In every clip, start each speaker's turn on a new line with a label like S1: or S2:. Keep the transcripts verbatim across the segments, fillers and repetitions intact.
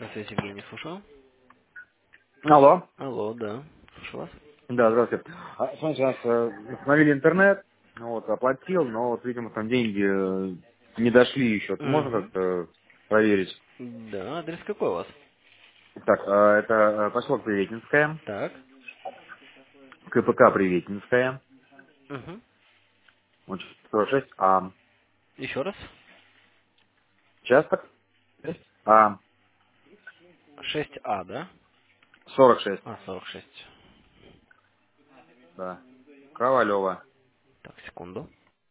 S1: Здравствуйте, Евгений, слушаю.
S2: Алло.
S1: Алло, да, слушаю вас.
S2: Да, здравствуйте. А, смотрите, у нас э, установили интернет, ну вот, оплатил, но вот, видимо, там деньги э, не дошли еще. Это можно
S1: Угу.
S2: как-то проверить?
S1: Да, адрес какой у вас?
S2: Так, э, это э, поселок Приветинская,
S1: Так.
S2: КПК Приветинская,
S1: Угу.
S2: вот, сорок шесть А.
S1: Еще раз.
S2: Участок? А,
S1: шесть А, да?
S2: сорок шесть,
S1: А, сорок шесть.
S2: да. Ковалева.
S1: Так, секунду.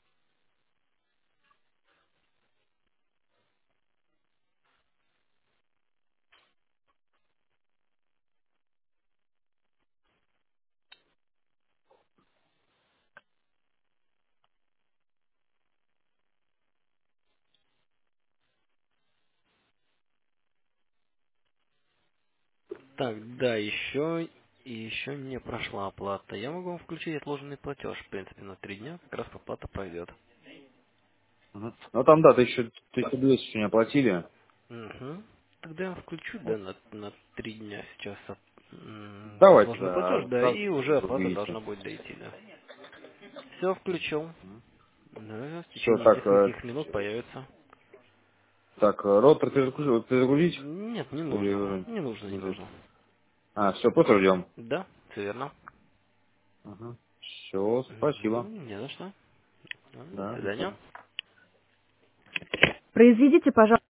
S1: Так, да, еще и еще не прошла оплата. Я могу вам включить отложенный платеж, в принципе, на три дня, как раз оплата пройдет.
S2: Мгм. Ну там, да, тысячу, тысячу двести еще не оплатили.
S1: Угу. Тогда я вам включу, да,
S2: Вот.
S1: на, на три дня сейчас от- м,
S2: Давайте,
S1: отложенный
S2: да,
S1: платеж,
S2: а
S1: да,
S2: сразу
S1: и уже оплата
S2: вывести.
S1: должна будет дойти, да. Все, включил. Да, в
S2: Все,
S1: течение
S2: так, э,
S1: нескольких минут появится.
S2: так, э, роутер перезагрузить, перезагрузить?
S1: Нет, не
S2: Или
S1: нужно.
S2: уже
S1: Не нужно, не
S2: уже?
S1: нужно.
S2: А, все, просто ждем.
S1: Да, все верно.
S2: Все, спасибо.
S1: Мгм, не за что. Да, до
S2: Да, до
S1: свидания.
S2: свидания.
S1: Произведите, пожалуйста.